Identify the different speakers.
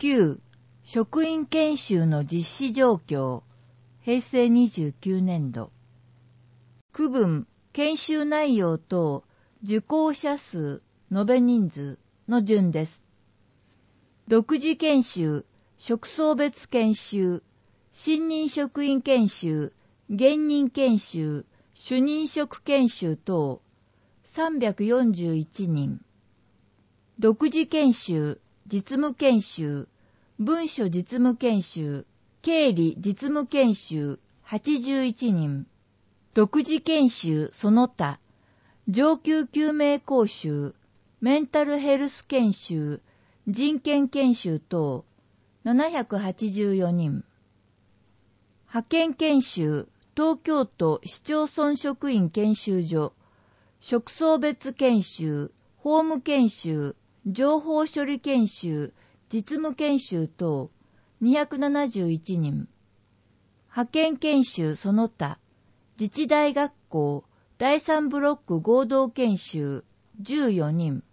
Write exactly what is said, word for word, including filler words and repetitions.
Speaker 1: きゅう. 職員研修の実施状況。へいせいにじゅうきゅうねんど。区分、研修内容等、受講者数、延べ人数の順です。独自研修、職層別研修、新任職員研修、現任研修、主任職研修等、さんびゃくよんじゅういちにん。独自研修、実務研修、文書実務研修、経理実務研修、はちじゅういちにん。独自研修その他、上級救命講習、メンタルヘルス研修、人権研修等、ななひゃくはちじゅうよにん。派遣研修、東京都市町村職員研修所、職層別研修、法務研修、情報処理研修、実務研修等、にひゃくななじゅういちにん。派遣研修その他、自治大学校、だいさんブロック合同研修、じゅうよにん。